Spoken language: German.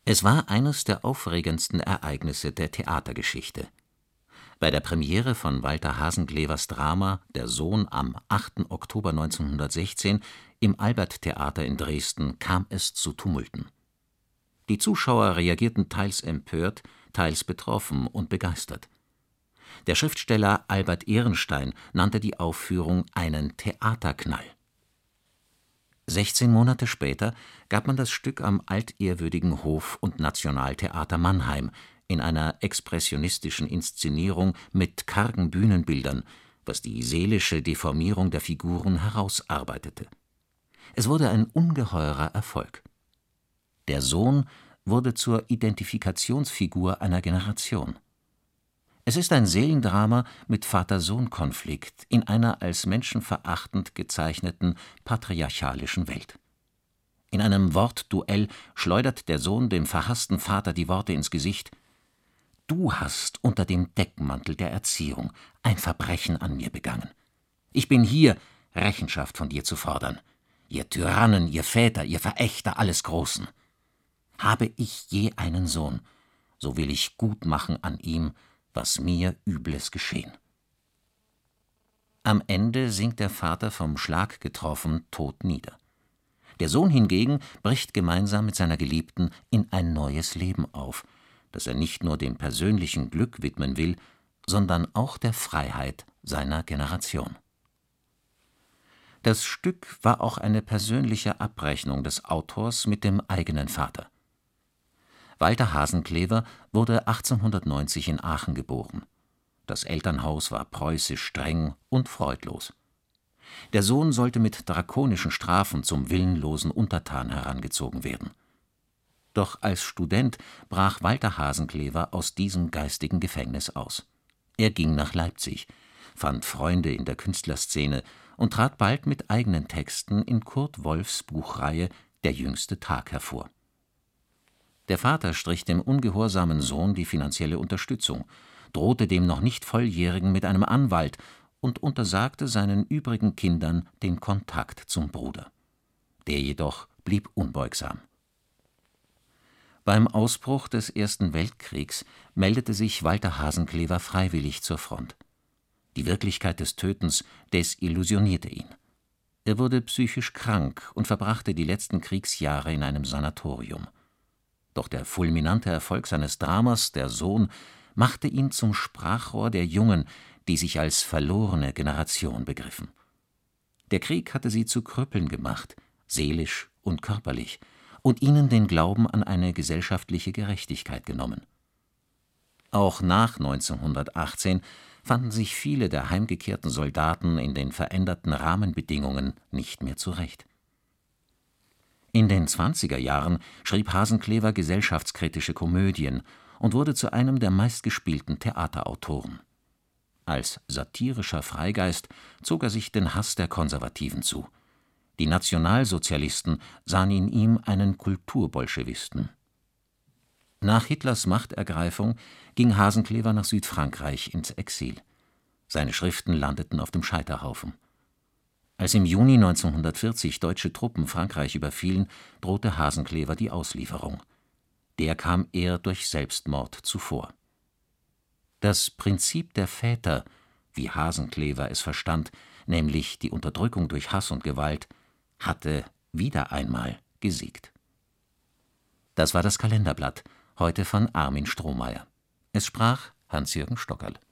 Es war eines der aufregendsten Ereignisse der Theatergeschichte. Bei der Premiere von Walter Hasenklevers Drama Der Sohn am 8. Oktober 1916 im Alberttheater in Dresden kam es zu Tumulten. Die Zuschauer reagierten teils empört, teils betroffen und begeistert. Der Schriftsteller Albert Ehrenstein nannte die Aufführung einen Theaterknall. 16 Monate später gab man das Stück am altehrwürdigen Hof- und Nationaltheater Mannheim in einer expressionistischen Inszenierung mit kargen Bühnenbildern, was die seelische Deformierung der Figuren herausarbeitete. Es wurde ein ungeheurer Erfolg. Der Sohn wurde zur Identifikationsfigur einer Generation. Es ist ein Seelendrama mit Vater-Sohn-Konflikt in einer als menschenverachtend gezeichneten patriarchalischen Welt. In einem Wortduell schleudert der Sohn dem verhassten Vater die Worte ins Gesicht: »Du hast unter dem Deckmantel der Erziehung ein Verbrechen an mir begangen. Ich bin hier, Rechenschaft von dir zu fordern. Ihr Tyrannen, ihr Väter, ihr Verächter alles Großen. Habe ich je einen Sohn, so will ich gut machen an ihm, was mir Übles geschehen.« Am Ende sinkt der Vater vom Schlag getroffen tot nieder. Der Sohn hingegen bricht gemeinsam mit seiner Geliebten in ein neues Leben auf, das er nicht nur dem persönlichen Glück widmen will, sondern auch der Freiheit seiner Generation. Das Stück war auch eine persönliche Abrechnung des Autors mit dem eigenen Vater. Walter Hasenklever wurde 1890 in Aachen geboren. Das Elternhaus war preußisch streng und freudlos. Der Sohn sollte mit drakonischen Strafen zum willenlosen Untertan herangezogen werden. Doch als Student brach Walter Hasenklever aus diesem geistigen Gefängnis aus. Er ging nach Leipzig, fand Freunde in der Künstlerszene und trat bald mit eigenen Texten in Kurt Wolffs Buchreihe Der jüngste Tag hervor. Der Vater strich dem ungehorsamen Sohn die finanzielle Unterstützung, drohte dem noch nicht Volljährigen mit einem Anwalt und untersagte seinen übrigen Kindern den Kontakt zum Bruder. Der jedoch blieb unbeugsam. Beim Ausbruch des Ersten Weltkriegs meldete sich Walter Hasenklever freiwillig zur Front. Die Wirklichkeit des Tötens desillusionierte ihn. Er wurde psychisch krank und verbrachte die letzten Kriegsjahre in einem Sanatorium. Doch der fulminante Erfolg seines Dramas Der Sohn machte ihn zum Sprachrohr der Jungen, die sich als verlorene Generation begriffen. Der Krieg hatte sie zu Krüppeln gemacht, seelisch und körperlich, und ihnen den Glauben an eine gesellschaftliche Gerechtigkeit genommen. Auch nach 1918 fanden sich viele der heimgekehrten Soldaten in den veränderten Rahmenbedingungen nicht mehr zurecht. In den 20er Jahren schrieb Hasenklever gesellschaftskritische Komödien und wurde zu einem der meistgespielten Theaterautoren. Als satirischer Freigeist zog er sich den Hass der Konservativen zu. Die Nationalsozialisten sahen in ihm einen Kulturbolschewisten. Nach Hitlers Machtergreifung ging Hasenklever nach Südfrankreich ins Exil. Seine Schriften landeten auf dem Scheiterhaufen. Als im Juni 1940 deutsche Truppen Frankreich überfielen, drohte Hasenklever die Auslieferung. Der kam eher durch Selbstmord zuvor. Das Prinzip der Väter, wie Hasenklever es verstand, nämlich die Unterdrückung durch Hass und Gewalt, hatte wieder einmal gesiegt. Das war das Kalenderblatt, heute von Armin Strohmeier. Es sprach Hans-Jürgen Stockerl.